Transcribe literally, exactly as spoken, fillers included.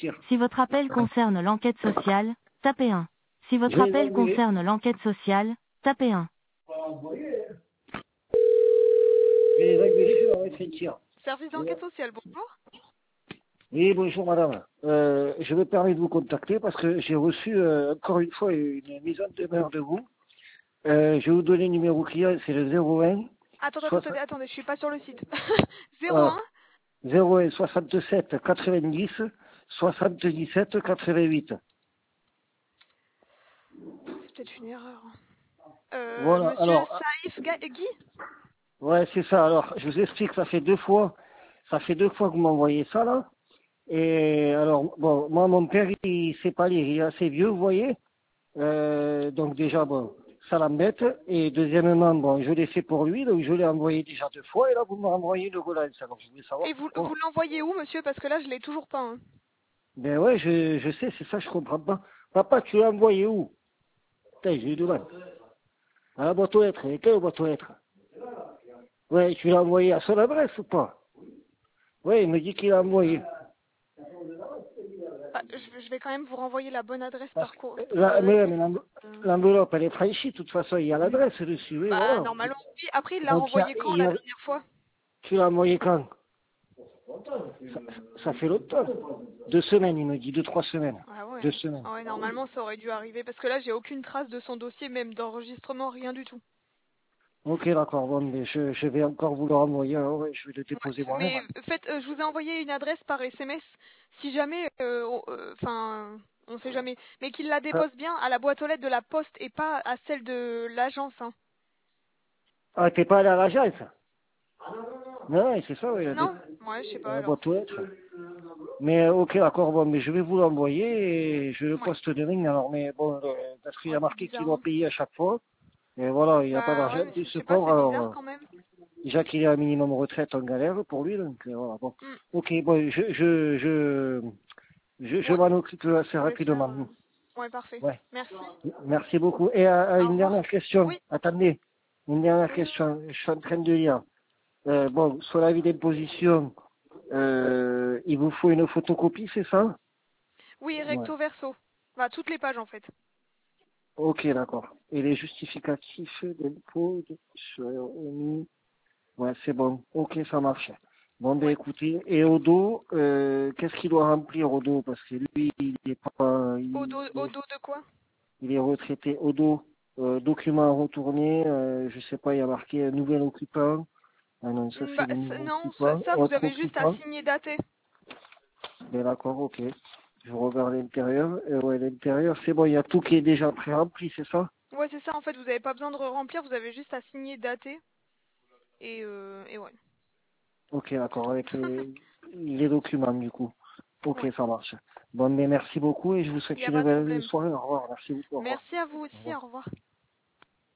Si votre appel concerne l'enquête sociale, tapez un. Si votre Je les appel envoyer. concerne l'enquête sociale, tapez un. Je vais les engueuler, je vais leur mettre un tir. Service d'enquête sociale, bonjour. Oui, bonjour madame. Euh, je me permets de vous contacter parce que j'ai reçu euh, encore une fois une mise en demeure de vous. Euh, je vais vous donner le numéro client, c'est le zéro un. Attendez, soixante attendez, attendez, je suis pas sur le site. Ah, zéro un. zéro un soixante-sept quatre-vingt-dix soixante-dix-sept quatre-vingt-huit. C'est peut-être une erreur. Euh, Voilà, monsieur alors, Saïf Ga- Guy. ouais, c'est ça. Alors, je vous explique, ça fait deux fois, ça fait deux fois que vous m'envoyez ça, là. Et alors, bon, moi, mon père, il sait pas lire, il est assez vieux, vous voyez. Euh, donc déjà, bon, ça l'embête. Et deuxièmement, bon, je l'ai fait pour lui, donc je l'ai envoyé déjà deux fois, et là, vous me renvoyez le relance. Alors, je voulais savoir Et vous, pourquoi. vous l'envoyez où, monsieur? Parce que là, je l'ai toujours pas. Hein. Ben ouais, je, je sais, c'est ça, je comprends pas. Papa, tu l'as envoyé où? Putain, j'ai eu du mal. À la boîte aux lettres, et quelle boîte aux lettres? Ouais, tu l'as envoyé à son adresse ou pas? Ouais, il me dit qu'il l'a envoyé. Bah, je, je vais quand même vous renvoyer la bonne adresse Parce par que, cours. euh, la, mais, mais l'enve- Euh, l'enveloppe, elle est franchie, de toute façon, il y a l'adresse dessus, oui, bah, voilà. normalement, oui. Après, il l'a Donc, il y a, renvoyé quand il y la a- dernière fois? tu l'as envoyé quand? ça, ça fait longtemps. Deux semaines, il me dit, deux, trois semaines. Ah ouais. Deux semaines. Ah ouais, normalement, ça aurait dû arriver. Parce que là, j'ai aucune trace de son dossier, même d'enregistrement, rien du tout. Ok, d'accord, bon, mais je, je vais encore vous le renvoyer, alors, ouais, je vais le déposer Ouais. moi-même. Mais faites, euh, je vous ai envoyé une adresse par S M S. Si jamais, enfin, euh, euh, enfin, on sait jamais, mais qu'il la Ah, dépose bien à la boîte aux lettres de la poste et pas à celle de l'agence. Hein. ah, t'es pas allé à l'agence? Non, ouais, c'est ça, oui, il a Non? dé- Ouais, je sais pas la alors. boîte aux lettres. Mais euh, ok, d'accord, bon, mais je vais vous l'envoyer et je le Ouais. poste demain, alors, mais bon, euh, parce qu'il y Oh, a c'est marqué qu'il bizarre. doit Hein. payer à chaque fois. Et voilà, il n'y a pas Bah ouais, d'argent, mais il je se sais pas, pauvre, c'est alors, bizarre euh, quand même. déjà qu'il est à minimum retraite, on galère pour lui, donc euh, voilà, bon. Hmm. Ok, bon, je, je, je, je, je Ouais. m'en occupe assez Vous pouvez faire. rapidement. euh, Ouais, parfait. Ouais, Merci. merci beaucoup. Et euh, euh, Au une revoir. dernière question, Oui. attendez, une dernière question, je suis en train de lire. Euh, bon, sur l'avis d'imposition, euh, il vous faut une photocopie, c'est ça? Oui, Ouais. recto verso. Bah toutes les pages en fait. Ok, d'accord. Et les justificatifs d'impôt, de- sur- ouais, c'est bon. Ok, ça marche. Bon, ben Ouais. écoutez, et Odo, euh, qu'est-ce qu'il doit remplir Odo? Parce que lui, il est pas, Au il, dos, il au est, dos de quoi? il est retraité Odo, euh, document à retourner, euh, je sais pas, il y a marqué euh, nouvel occupant. Ah non, ça Hmm, c'est Bah le ça- nouveau non, ça, occupant, ça, vous autre avez juste à occupant. signer daté. Ben d'accord, ok. Je regarde l'intérieur. Euh, ouais, l'intérieur, c'est bon, il y a tout qui est déjà pré-rempli, c'est ça? Ouais, c'est ça. En fait, vous n'avez pas besoin de remplir, vous avez juste à signer daté. Et euh, et ouais, Ok, c'est d'accord, tout. avec les, les documents du coup. Ok, Ouais. ça marche. Bon, mais merci beaucoup et je vous Il n'y souhaite a une pas de belle problème. soirée. Au revoir, merci beaucoup, au revoir. Merci à vous Au aussi. revoir. Au revoir.